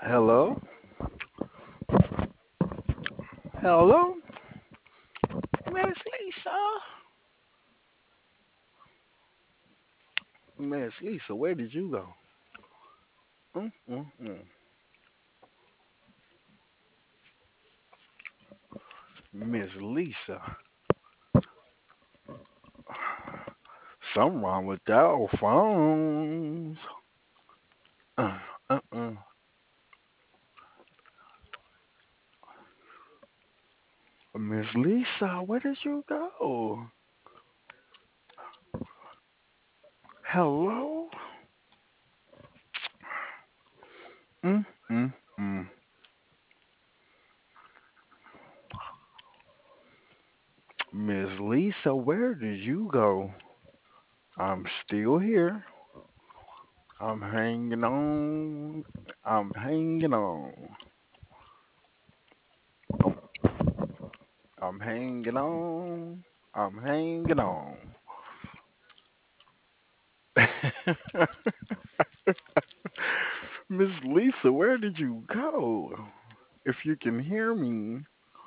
Hello? Hello? Miss Lisa? Miss Lisa, where did you go? Mm. Miss Lisa. Something wrong with our phones. Uh, uh. Miss Lisa, where did you go? Hello? Mm, mm. Miss Lisa, where did you go? I'm still here. I'm hanging on. I'm hanging on. I'm, I'm hanging on. I'm hanging on. Miss Lisa, where did you go? If you can hear me.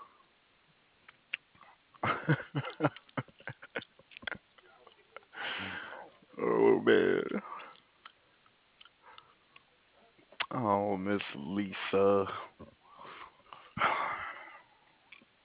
Oh man. Oh, Miss Lisa.